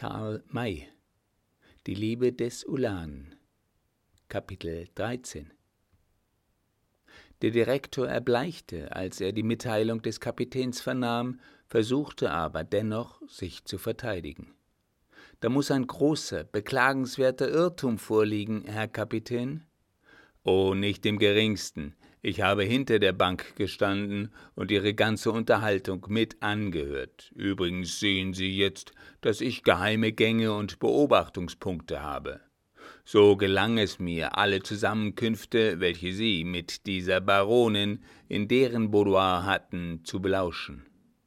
Karl May. Die Liebe des Ulan. Kapitel 13. Der Direktor erbleichte, als er die Mitteilung des Kapitäns vernahm, versuchte aber dennoch, sich zu verteidigen. »Da muss ein großer, beklagenswerter Irrtum vorliegen, Herr Kapitän.« »Oh, nicht im geringsten. Ich habe hinter der Bank gestanden und Ihre ganze Unterhaltung mit angehört. Übrigens sehen Sie jetzt, dass ich geheime Gänge und Beobachtungspunkte habe. So gelang es mir, alle Zusammenkünfte, welche Sie mit dieser Baronin in deren Boudoir hatten, zu belauschen.«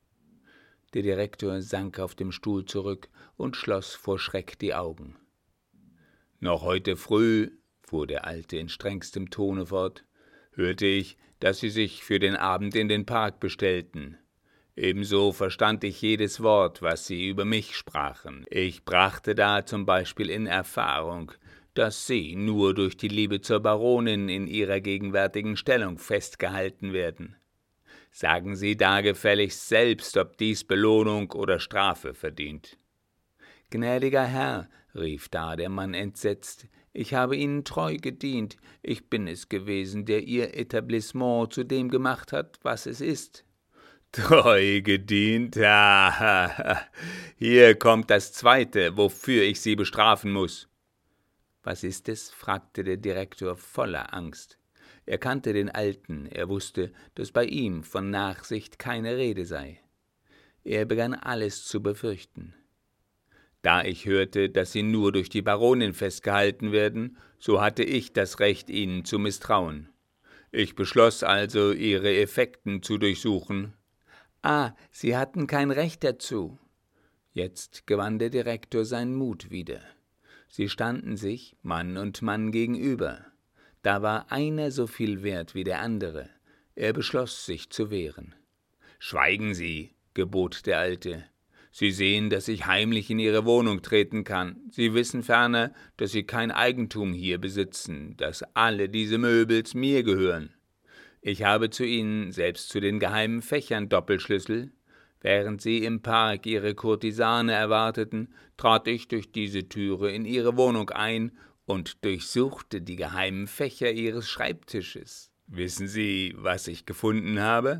Der Direktor sank auf dem Stuhl zurück und schloss vor Schreck die Augen. »Noch heute früh«, fuhr der Alte in strengstem Tone fort, »hörte ich, dass Sie sich für den Abend in den Park bestellten. Ebenso verstand ich jedes Wort, was Sie über mich sprachen. Ich brachte da zum Beispiel in Erfahrung, dass Sie nur durch die Liebe zur Baronin in Ihrer gegenwärtigen Stellung festgehalten werden. Sagen Sie da gefälligst selbst, ob dies Belohnung oder Strafe verdient.« »Gnädiger Herr«, rief da der Mann entsetzt, »ich habe Ihnen treu gedient. Ich bin es gewesen, der Ihr Etablissement zu dem gemacht hat, was es ist.« »Treu gedient? Ha. Hier kommt das Zweite, wofür ich Sie bestrafen muss.« »Was ist es?« fragte der Direktor voller Angst. Er kannte den Alten, er wusste, dass bei ihm von Nachsicht keine Rede sei. Er begann alles zu befürchten. »Da ich hörte, dass Sie nur durch die Baronin festgehalten werden, so hatte ich das Recht, Ihnen zu misstrauen. Ich beschloss also, Ihre Effekten zu durchsuchen.« »Ah, Sie hatten kein Recht dazu.« Jetzt gewann der Direktor seinen Mut wieder. Sie standen sich, Mann und Mann, gegenüber. Da war einer so viel wert wie der andere. Er beschloss, sich zu wehren. »Schweigen Sie«, gebot der Alte. »Sie sehen, dass ich heimlich in Ihre Wohnung treten kann. Sie wissen ferner, dass Sie kein Eigentum hier besitzen, dass alle diese Möbels mir gehören. Ich habe zu ihnen, selbst zu den geheimen Fächern, Doppelschlüssel. Während Sie im Park Ihre Kurtisane erwarteten, trat ich durch diese Türe in Ihre Wohnung ein und durchsuchte die geheimen Fächer Ihres Schreibtisches. Wissen Sie, was ich gefunden habe?«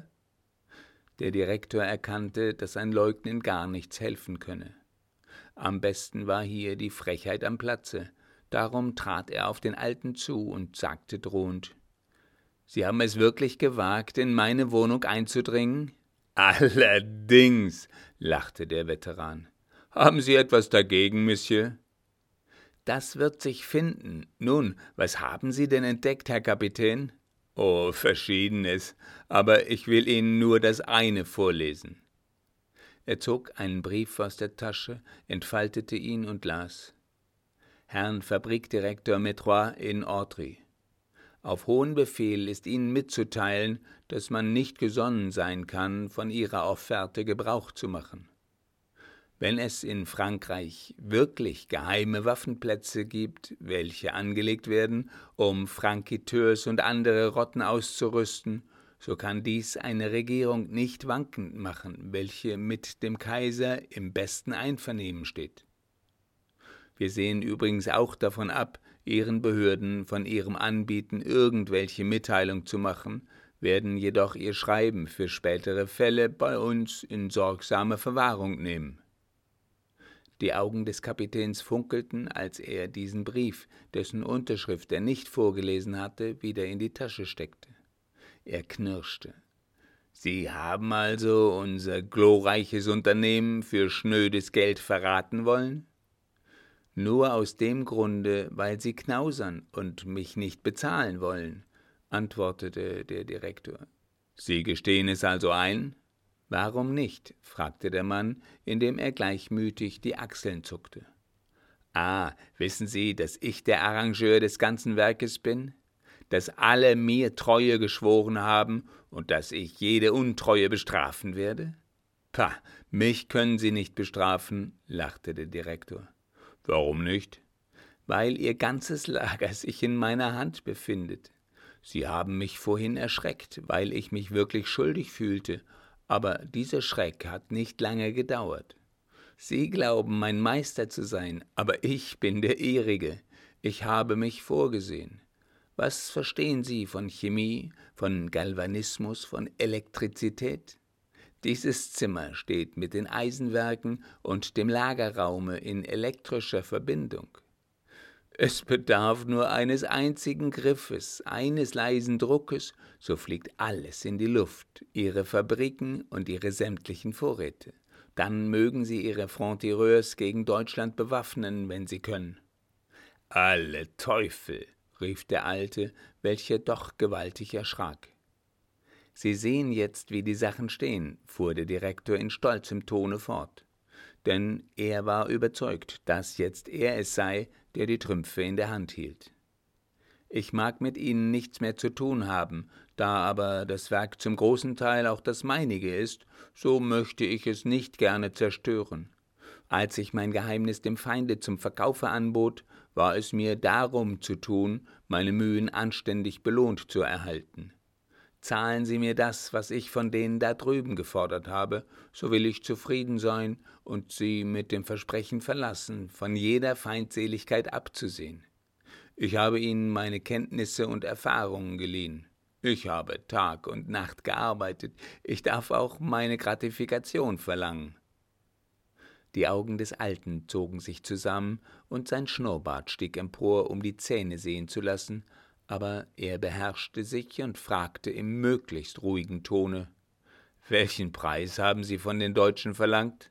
Der Direktor erkannte, dass ein Leugnen gar nichts helfen könne. Am besten war hier die Frechheit am Platze. Darum trat er auf den Alten zu und sagte drohend: »Sie haben es wirklich gewagt, in meine Wohnung einzudringen?« »Allerdings«, lachte der Veteran. »Haben Sie etwas dagegen, Monsieur?« »Das wird sich finden. Nun, was haben Sie denn entdeckt, Herr Kapitän?« »Oh, Verschiedenes, aber ich will Ihnen nur das eine vorlesen.« Er zog einen Brief aus der Tasche, entfaltete ihn und las: »Herrn Fabrikdirektor Métrois in Ortry. Auf hohen Befehl ist Ihnen mitzuteilen, dass man nicht gesonnen sein kann, von Ihrer Offerte Gebrauch zu machen. Wenn es in Frankreich wirklich geheime Waffenplätze gibt, welche angelegt werden, um Frankiteurs und andere Rotten auszurüsten, so kann dies eine Regierung nicht wankend machen, welche mit dem Kaiser im besten Einvernehmen steht. Wir sehen übrigens auch davon ab, Ihren Behörden von Ihrem Anbieten irgendwelche Mitteilung zu machen, werden jedoch Ihr Schreiben für spätere Fälle bei uns in sorgsame Verwahrung nehmen.« Die Augen des Kapitäns funkelten, als er diesen Brief, dessen Unterschrift er nicht vorgelesen hatte, wieder in die Tasche steckte. Er knirschte. »Sie haben also unser glorreiches Unternehmen für schnödes Geld verraten wollen?« »Nur aus dem Grunde, weil Sie knausern und mich nicht bezahlen wollen«, antwortete der Direktor. »Sie gestehen es also ein?« »Warum nicht?«, fragte der Mann, indem er gleichmütig die Achseln zuckte. »Ah, wissen Sie, dass ich der Arrangeur des ganzen Werkes bin? Dass alle mir Treue geschworen haben und dass ich jede Untreue bestrafen werde?« »Pah, mich können Sie nicht bestrafen«, lachte der Direktor. »Warum nicht?« »Weil Ihr ganzes Lager sich in meiner Hand befindet. Sie haben mich vorhin erschreckt, weil ich mich wirklich schuldig fühlte, aber dieser Schreck hat nicht lange gedauert. Sie glauben, mein Meister zu sein, aber ich bin der Ihrige. Ich habe mich vorgesehen. Was verstehen Sie von Chemie, von Galvanismus, von Elektrizität? Dieses Zimmer steht mit den Eisenwerken und dem Lagerraume in elektrischer Verbindung. Es bedarf nur eines einzigen Griffes, eines leisen Druckes, so fliegt alles in die Luft, Ihre Fabriken und Ihre sämtlichen Vorräte. Dann mögen Sie Ihre Francs-Tireurs gegen Deutschland bewaffnen, wenn Sie können. »Alle Teufel«, rief der Alte, welcher doch gewaltig erschrak. »Sie sehen jetzt, wie die Sachen stehen«, fuhr der Direktor in stolzem Tone fort. Denn er war überzeugt, dass jetzt er es sei, der die Trümpfe in der Hand hielt. »Ich mag mit Ihnen nichts mehr zu tun haben, da aber das Werk zum großen Teil auch das meinige ist, so möchte ich es nicht gerne zerstören. Als ich mein Geheimnis dem Feinde zum Verkaufe anbot, war es mir darum zu tun, meine Mühen anständig belohnt zu erhalten. Zahlen Sie mir das, was ich von denen da drüben gefordert habe, so will ich zufrieden sein und Sie mit dem Versprechen verlassen, von jeder Feindseligkeit abzusehen. Ich habe Ihnen meine Kenntnisse und Erfahrungen geliehen. Ich habe Tag und Nacht gearbeitet. Ich darf auch meine Gratifikation verlangen.« Die Augen des Alten zogen sich zusammen und sein Schnurrbart stieg empor, um die Zähne sehen zu lassen, aber er beherrschte sich und fragte im möglichst ruhigen Tone: »Welchen Preis haben Sie von den Deutschen verlangt?«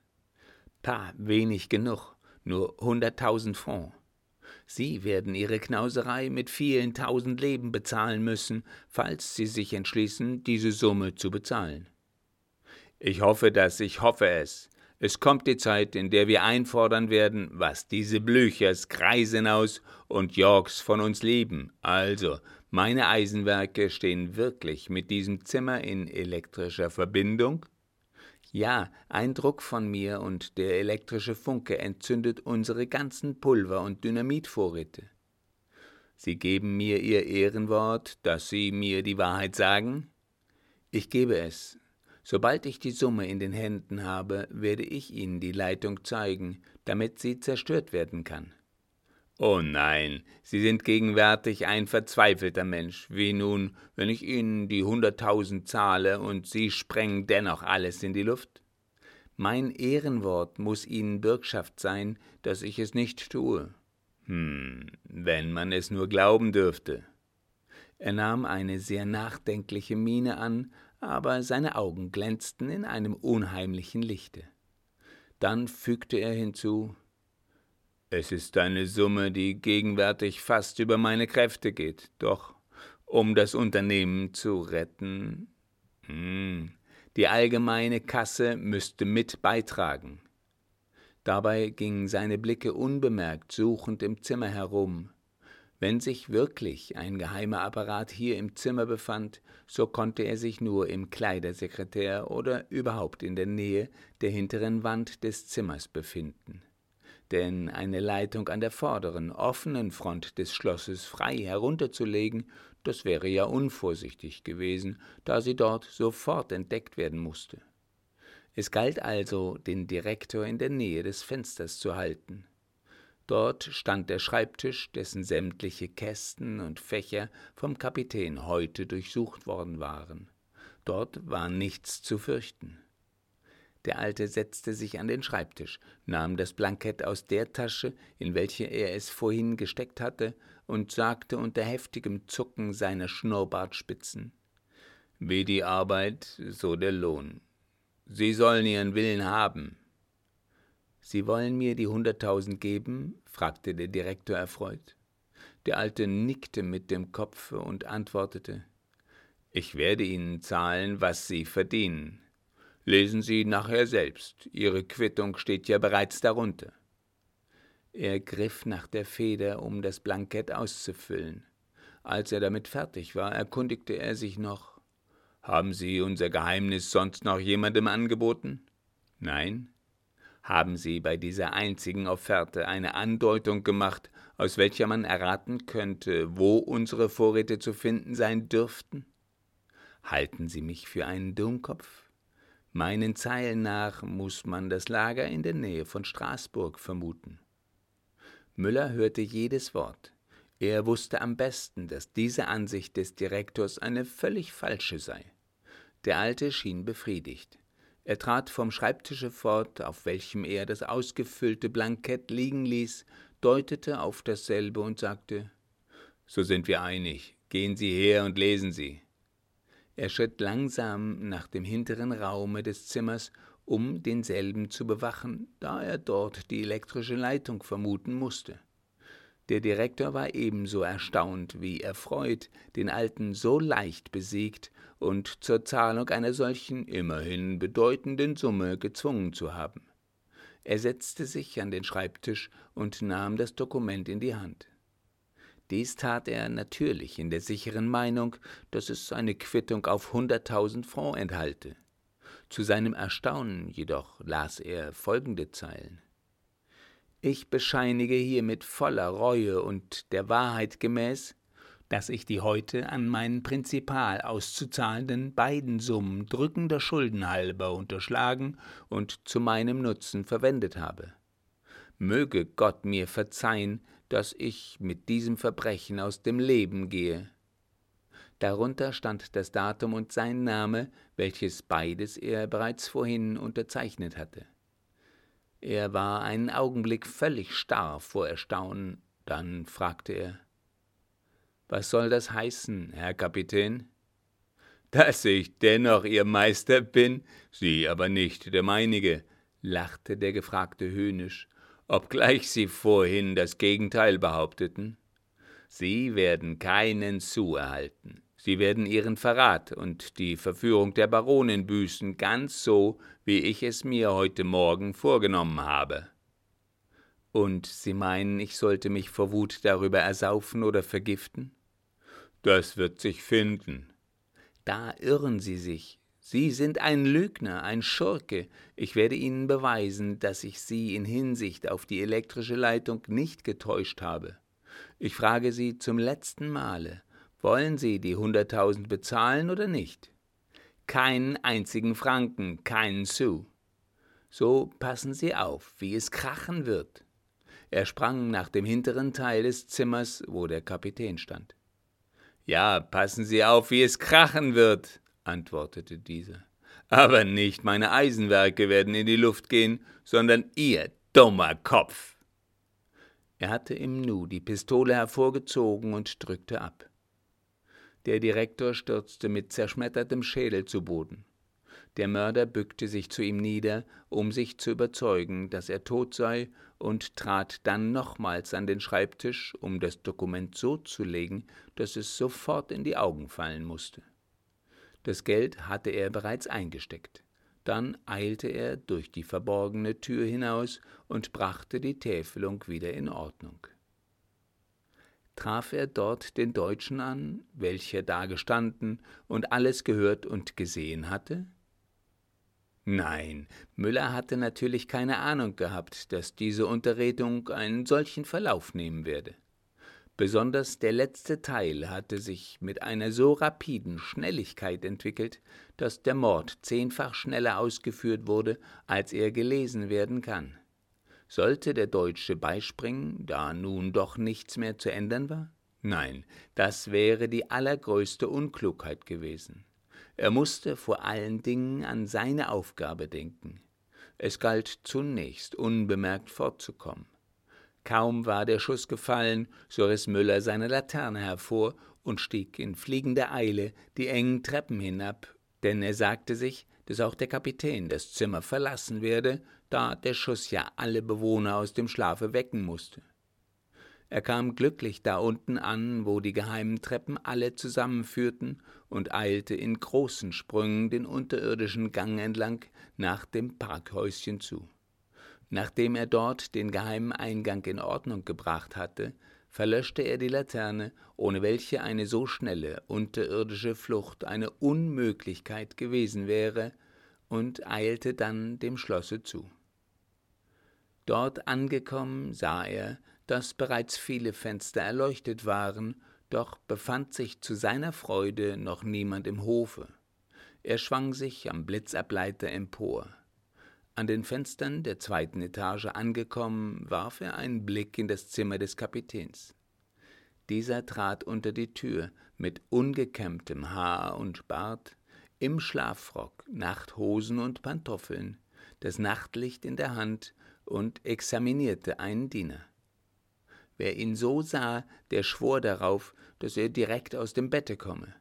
»Wenig genug, nur 100.000 Francs. Sie werden Ihre Knauserei mit vielen tausend Leben bezahlen müssen, falls Sie sich entschließen, diese Summe zu bezahlen.« »Ich hoffe es. Es kommt die Zeit, in der wir einfordern werden, was diese Blüchers, Greisenaus und Yorks von uns lieben. Also, meine Eisenwerke stehen wirklich mit diesem Zimmer in elektrischer Verbindung?« »Ja, ein Druck von mir und der elektrische Funke entzündet unsere ganzen Pulver- und Dynamitvorräte.« »Sie geben mir Ihr Ehrenwort, dass Sie mir die Wahrheit sagen?« »Ich gebe es. Sobald ich die Summe in den Händen habe, werde ich Ihnen die Leitung zeigen, damit sie zerstört werden kann.« »Oh nein, Sie sind gegenwärtig ein verzweifelter Mensch. Wie nun, wenn ich Ihnen die 100.000 zahle und Sie sprengen dennoch alles in die Luft?« »Mein Ehrenwort muss Ihnen Bürgschaft sein, dass ich es nicht tue.« »Wenn man es nur glauben dürfte.« Er nahm eine sehr nachdenkliche Miene an, aber seine Augen glänzten in einem unheimlichen Lichte. Dann fügte er hinzu: »Es ist eine Summe, die gegenwärtig fast über meine Kräfte geht, doch um das Unternehmen zu retten, die allgemeine Kasse müsste mit beitragen.« Dabei gingen seine Blicke unbemerkt suchend im Zimmer herum. Wenn sich wirklich ein geheimer Apparat hier im Zimmer befand, so konnte er sich nur im Kleidersekretär oder überhaupt in der Nähe der hinteren Wand des Zimmers befinden. Denn eine Leitung an der vorderen, offenen Front des Schlosses frei herunterzulegen, das wäre ja unvorsichtig gewesen, da sie dort sofort entdeckt werden musste. Es galt also, den Direktor in der Nähe des Fensters zu halten. Dort stand der Schreibtisch, dessen sämtliche Kästen und Fächer vom Kapitän heute durchsucht worden waren. Dort war nichts zu fürchten. Der Alte setzte sich an den Schreibtisch, nahm das Blankett aus der Tasche, in welche er es vorhin gesteckt hatte, und sagte unter heftigem Zucken seiner Schnurrbartspitzen: »Wie die Arbeit, so der Lohn. Sie sollen Ihren Willen haben.« »Sie wollen mir die 100.000 geben?« fragte der Direktor erfreut. Der Alte nickte mit dem Kopfe und antwortete: »Ich werde Ihnen zahlen, was Sie verdienen. Lesen Sie nachher selbst, Ihre Quittung steht ja bereits darunter.« Er griff nach der Feder, um das Blankett auszufüllen. Als er damit fertig war, erkundigte er sich noch: »Haben Sie unser Geheimnis sonst noch jemandem angeboten?« »Nein.« »Haben Sie bei dieser einzigen Offerte eine Andeutung gemacht, aus welcher man erraten könnte, wo unsere Vorräte zu finden sein dürften?« »Halten Sie mich für einen Dummkopf?« Meinen Zeilen nach muß man das Lager in der Nähe von Straßburg vermuten. Müller hörte jedes Wort. Er wusste am besten, dass diese Ansicht des Direktors eine völlig falsche sei. Der Alte schien befriedigt. Er trat vom Schreibtische fort, auf welchem er das ausgefüllte Blankett liegen ließ, deutete auf dasselbe und sagte: »So sind wir einig. Gehen Sie her und lesen Sie.« Er schritt langsam nach dem hinteren Raume des Zimmers, um denselben zu bewachen, da er dort die elektrische Leitung vermuten musste. Der Direktor war ebenso erstaunt wie erfreut, den Alten so leicht besiegt und zur Zahlung einer solchen, immerhin bedeutenden Summe gezwungen zu haben. Er setzte sich an den Schreibtisch und nahm das Dokument in die Hand. Dies tat er natürlich in der sicheren Meinung, dass es eine Quittung auf 100.000 Francs enthalte. Zu seinem Erstaunen jedoch las er folgende Zeilen: »Ich bescheinige hiermit voller Reue und der Wahrheit gemäß, dass ich die heute an meinen Prinzipal auszuzahlenden beiden Summen drückender Schulden halber unterschlagen und zu meinem Nutzen verwendet habe. Möge Gott mir verzeihen, dass ich mit diesem Verbrechen aus dem Leben gehe.« Darunter stand das Datum und sein Name, welches beides er bereits vorhin unterzeichnet hatte. Er war einen Augenblick völlig starr vor Erstaunen, dann fragte er: »Was soll das heißen, Herr Kapitän?« »Dass ich dennoch Ihr Meister bin, Sie aber nicht der meinige«, lachte der Gefragte höhnisch, »obgleich Sie vorhin das Gegenteil behaupteten. Sie werden keinen Sou erhalten. Sie werden Ihren Verrat und die Verführung der Baronin büßen, ganz so, wie ich es mir heute Morgen vorgenommen habe.« »Und Sie meinen, ich sollte mich vor Wut darüber ersaufen oder vergiften?« »Das wird sich finden.« »Da irren Sie sich. Sie sind ein Lügner, ein Schurke. Ich werde Ihnen beweisen, dass ich Sie in Hinsicht auf die elektrische Leitung nicht getäuscht habe. Ich frage Sie zum letzten Male: Wollen Sie die 100.000 bezahlen oder nicht? Keinen einzigen Franken, keinen Sou. So passen Sie auf, wie es krachen wird.« Er sprang nach dem hinteren Teil des Zimmers, wo der Kapitän stand. »Ja, passen Sie auf, wie es krachen wird«, antwortete dieser. »Aber nicht meine Eisenwerke werden in die Luft gehen, sondern Ihr dummer Kopf.« Er hatte im Nu die Pistole hervorgezogen und drückte ab. Der Direktor stürzte mit zerschmettertem Schädel zu Boden. Der Mörder bückte sich zu ihm nieder, um sich zu überzeugen, dass er tot sei, und trat dann nochmals an den Schreibtisch, um das Dokument so zu legen, dass es sofort in die Augen fallen musste. Das Geld hatte er bereits eingesteckt. Dann eilte er durch die verborgene Tür hinaus und brachte die Täfelung wieder in Ordnung. Traf er dort den Deutschen an, welcher da gestanden und alles gehört und gesehen hatte? Nein, Müller hatte natürlich keine Ahnung gehabt, dass diese Unterredung einen solchen Verlauf nehmen werde. Besonders der letzte Teil hatte sich mit einer so rapiden Schnelligkeit entwickelt, dass der Mord 10-fach schneller ausgeführt wurde, als er gelesen werden kann. Sollte der Deutsche beispringen, da nun doch nichts mehr zu ändern war? Nein, das wäre die allergrößte Unklugheit gewesen. Er musste vor allen Dingen an seine Aufgabe denken. Es galt zunächst, unbemerkt fortzukommen. Kaum war der Schuss gefallen, so riss Müller seine Laterne hervor und stieg in fliegender Eile die engen Treppen hinab, denn er sagte sich, dass auch der Kapitän das Zimmer verlassen werde, da der Schuss ja alle Bewohner aus dem Schlafe wecken musste. Er kam glücklich da unten an, wo die geheimen Treppen alle zusammenführten, und eilte in großen Sprüngen den unterirdischen Gang entlang nach dem Parkhäuschen zu. Nachdem er dort den geheimen Eingang in Ordnung gebracht hatte, verlöschte er die Laterne, ohne welche eine so schnelle unterirdische Flucht eine Unmöglichkeit gewesen wäre, und eilte dann dem Schlosse zu. Dort angekommen sah er, dass bereits viele Fenster erleuchtet waren, doch befand sich zu seiner Freude noch niemand im Hofe. Er schwang sich am Blitzableiter empor. An den Fenstern der 2. Etage angekommen, warf er einen Blick in das Zimmer des Kapitäns. Dieser trat unter die Tür mit ungekämmtem Haar und Bart, im Schlafrock, Nachthosen und Pantoffeln, das Nachtlicht in der Hand und examinierte einen Diener. Wer ihn so sah, der schwor darauf, dass er direkt aus dem Bette komme.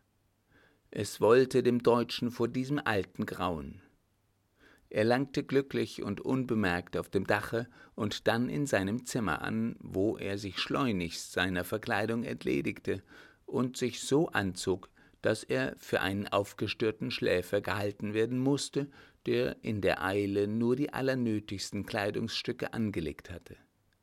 Es wollte dem Deutschen vor diesem Alten grauen. Er langte glücklich und unbemerkt auf dem Dache und dann in seinem Zimmer an, wo er sich schleunigst seiner Verkleidung entledigte und sich so anzog, dass er für einen aufgestörten Schläfer gehalten werden musste, der in der Eile nur die allernötigsten Kleidungsstücke angelegt hatte.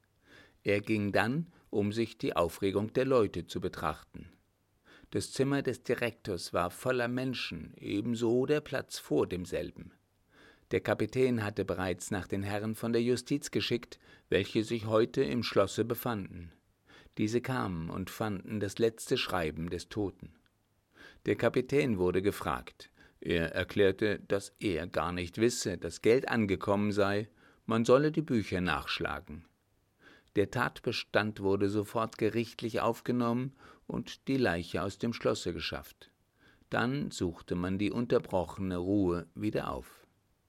Er ging dann, um sich die Aufregung der Leute zu betrachten. Das Zimmer des Direktors war voller Menschen, ebenso der Platz vor demselben. Der Kapitän hatte bereits nach den Herren von der Justiz geschickt, welche sich heute im Schlosse befanden. Diese kamen und fanden das letzte Schreiben des Toten. Der Kapitän wurde gefragt. Er erklärte, dass er gar nicht wisse, dass Geld angekommen sei, man solle die Bücher nachschlagen. Der Tatbestand wurde sofort gerichtlich aufgenommen und die Leiche aus dem Schlosse geschafft. Dann suchte man die unterbrochene Ruhe wieder auf.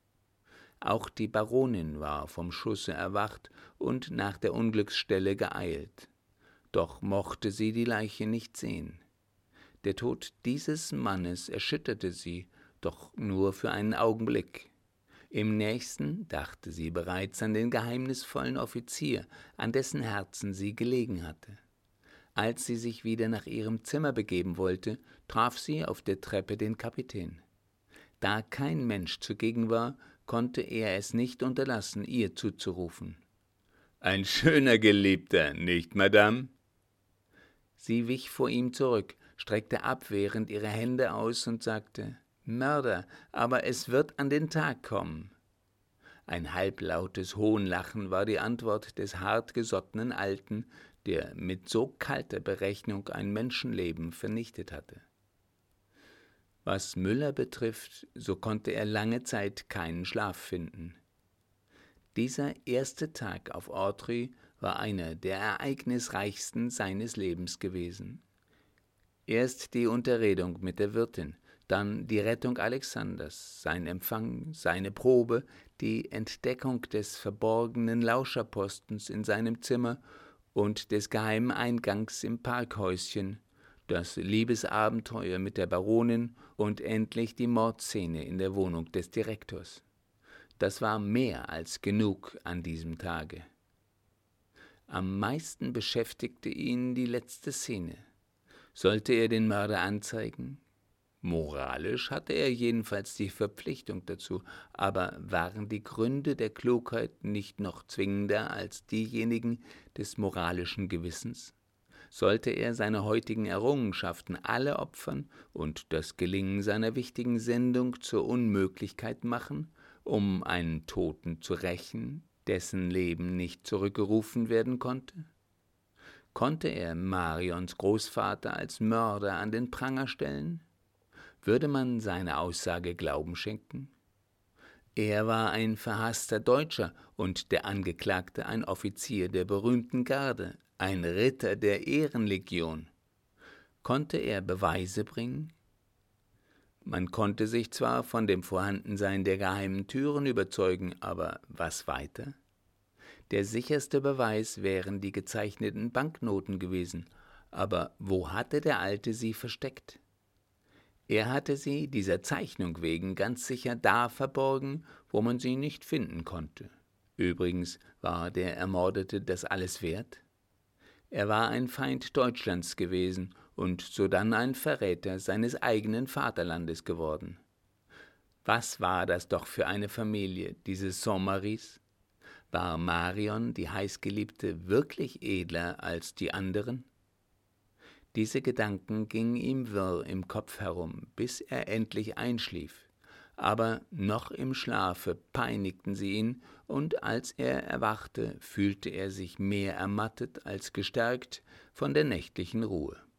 Auch die Baronin war vom Schusse erwacht und nach der Unglücksstelle geeilt. Doch mochte sie die Leiche nicht sehen. Der Tod dieses Mannes erschütterte sie, doch nur für einen Augenblick. Im nächsten dachte sie bereits an den geheimnisvollen Offizier, an dessen Herzen sie gelegen hatte. Als sie sich wieder nach ihrem Zimmer begeben wollte, traf sie auf der Treppe den Kapitän. Da kein Mensch zugegen war, konnte er es nicht unterlassen, ihr zuzurufen. »Ein schöner Geliebter, nicht, Madame?« Sie wich vor ihm zurück, streckte abwehrend ihre Hände aus und sagte, »Mörder, aber es wird an den Tag kommen.« Ein halblautes Hohnlachen war die Antwort des hartgesottenen Alten, der mit so kalter Berechnung ein Menschenleben vernichtet hatte. Was Müller betrifft, so konnte er lange Zeit keinen Schlaf finden. Dieser erste Tag auf Ortry war einer der ereignisreichsten seines Lebens gewesen. Erst die Unterredung mit der Wirtin, dann die Rettung Alexanders, sein Empfang, seine Probe, die Entdeckung des verborgenen Lauscherpostens in seinem Zimmer und des geheimen Eingangs im Parkhäuschen, das Liebesabenteuer mit der Baronin und endlich die Mordszene in der Wohnung des Direktors. Das war mehr als genug an diesem Tage. Am meisten beschäftigte ihn die letzte Szene. Sollte er den Mörder anzeigen? Moralisch hatte er jedenfalls die Verpflichtung dazu, aber waren die Gründe der Klugheit nicht noch zwingender als diejenigen des moralischen Gewissens? Sollte er seine heutigen Errungenschaften alle opfern und das Gelingen seiner wichtigen Sendung zur Unmöglichkeit machen, um einen Toten zu rächen, dessen Leben nicht zurückgerufen werden konnte? Konnte er Marions Großvater als Mörder an den Pranger stellen? Würde man seine Aussage Glauben schenken? Er war ein verhasster Deutscher und der Angeklagte ein Offizier der berühmten Garde, ein Ritter der Ehrenlegion. Konnte er Beweise bringen? Man konnte sich zwar von dem Vorhandensein der geheimen Türen überzeugen, aber was weiter? Der sicherste Beweis wären die gezeichneten Banknoten gewesen, aber wo hatte der Alte sie versteckt? Er hatte sie dieser Zeichnung wegen ganz sicher da verborgen, wo man sie nicht finden konnte. Übrigens war der Ermordete das alles wert? Er war ein Feind Deutschlands gewesen und sodann ein Verräter seines eigenen Vaterlandes geworden. Was war das doch für eine Familie, diese Saint-Marys? War Marion, die heißgeliebte, wirklich edler als die anderen? Diese Gedanken gingen ihm wirr im Kopf herum, bis er endlich einschlief. Aber noch im Schlafe peinigten sie ihn, und als er erwachte, fühlte er sich mehr ermattet als gestärkt von der nächtlichen Ruhe.